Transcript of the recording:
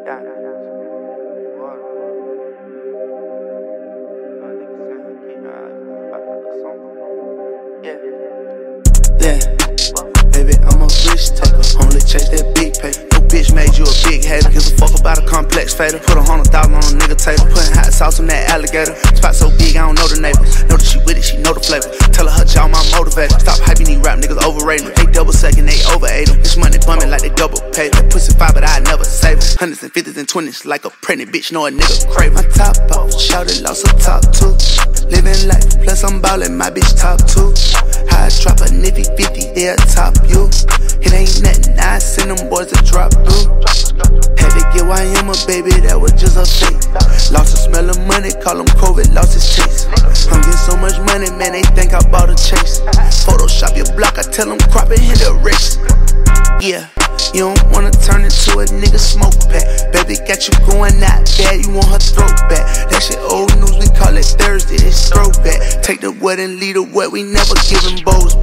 Yeah, baby, I'm a risk taker. Only chase that big pay. No bitch made you a big hater. Gives a fuck about a complex fader. Put 100,000 on a nigga table. Putting hot sauce on that alligator. Spot so big, I don't know the neighbors. Know that she with it, she know the flavor. Tell her job, my motivator. Stop hyping these rap niggas overrated. They double second, they over 8 'em. This money bumming like they double paid. That pussy fire, but I never save it. Hundreds and fifties and 20s like a pregnant bitch. Know a nigga crave. My top off, shouted, lost a top 2. Living life, plus I'm ballin', my bitch top 2. I drop a nifty 50, they'll top you. It ain't nothing, I send them boys to drop through. Had to get YM a baby, that was just a fake. Lost the smell of money, call him COVID, lost his taste. I'm getting so much money, man, they think I bought a chase. Photoshop your block, I tell them crop it, hit a race. Yeah, you don't wanna turn into a nigga smoke pack. Baby got you going out bad, you want her throat back. That shit old news, we call it Thursday, it's throwback. Take the wet and leave the wet, we never giving bows